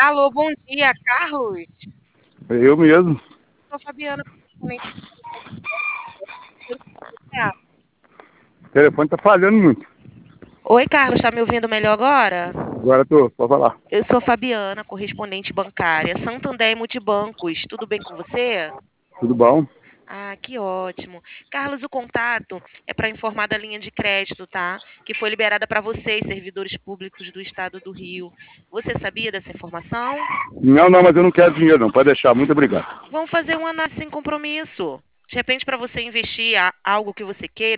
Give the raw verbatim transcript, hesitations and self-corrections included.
Alô, bom dia, Carlos. Eu mesmo. Sou Fabiana. O telefone tá falhando muito. Oi, Carlos, tá me ouvindo melhor agora? Agora tô, pode falar. Eu sou Fabiana, correspondente bancária, Santander Multibancos. Tudo bem com você? Tudo bom? Ah, que ótimo. Carlos, o contato é para informar da linha de crédito, tá? Que foi liberada para vocês, servidores públicos do estado do Rio. Você sabia dessa informação? Não, não, mas eu não quero dinheiro não. Pode deixar. Muito obrigado. Vamos fazer uma análise sem compromisso. De repente, para você investir a- algo que você queira.